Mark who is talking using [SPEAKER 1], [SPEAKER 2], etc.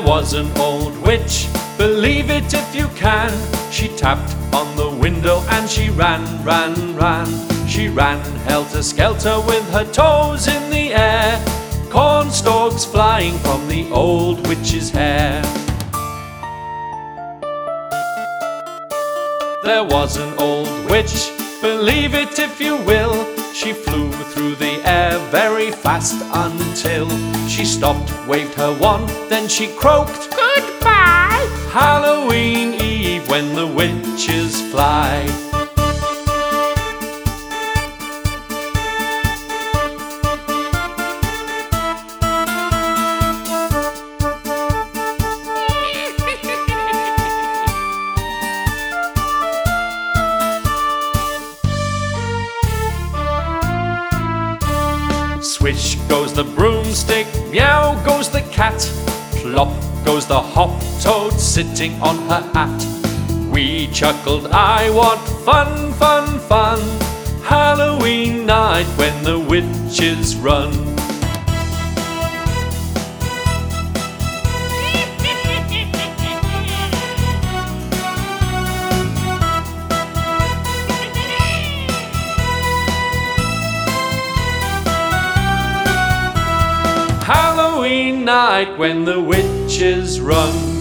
[SPEAKER 1] was an old witch, believe it if you can. She tapped on the window and she ran, ran, ran. She ran helter-skelter with her toes in the air, cornstalks flying from the old witch's hair. There was an old witch, believe it if you will. She flew through the air very fast until she stopped, waved her wand, then she croaked, "Goodbye!" Halloween Eve when the witches fly. Swish goes the broomstick, meow goes the cat, plop goes the hop-toad sitting on her hat. We chuckled, "Aye, what fun, fun, fun, Halloween night when the witches run." Halloween night when the witches run.